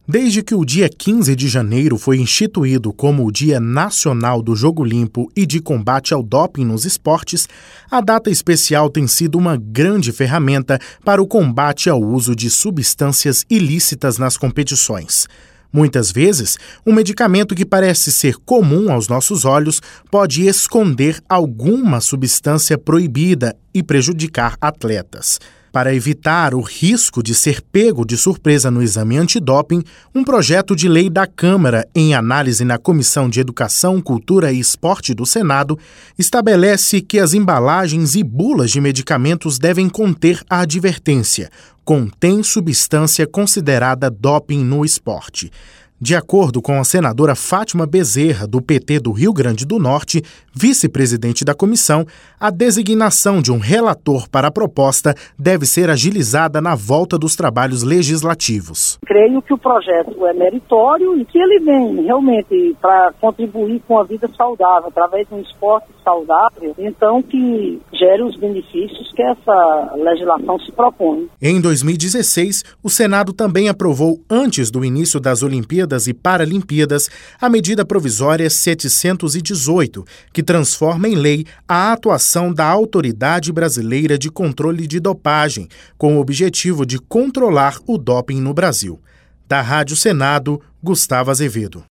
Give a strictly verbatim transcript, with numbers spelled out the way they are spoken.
Desde que o dia quinze de janeiro foi instituído como o Dia Nacional do Jogo Limpo e de Combate ao Doping nos esportes, a data especial tem sido uma grande ferramenta para o combate ao uso de substâncias ilícitas nas competições. Muitas vezes, um medicamento que parece ser comum aos nossos olhos pode esconder alguma substância proibida e prejudicar atletas. Para evitar o risco de ser pego de surpresa no exame antidoping, um projeto de lei da Câmara, em análise na Comissão de Educação, Cultura e Esporte do Senado, estabelece que as embalagens e bulas de medicamentos devem conter a advertência: contém substância considerada doping no esporte. De acordo com a senadora Fátima Bezerra, do P T do Rio Grande do Norte, vice-presidente da comissão, a designação de um relator para a proposta deve ser agilizada na volta dos trabalhos legislativos. Creio que o projeto é meritório e que ele vem realmente para contribuir com a vida saudável, através de um esporte saudável, então que gere os benefícios que essa legislação se propõe. Em dois mil e dezesseis, o Senado também aprovou, antes do início das Olimpíadas e Paralimpíadas, a medida provisória setecentos e dezoito, que transforma em lei a atuação da Autoridade Brasileira de Controle de Dopagem, com o objetivo de controlar o doping no Brasil. Da Rádio Senado, Gustavo Azevedo.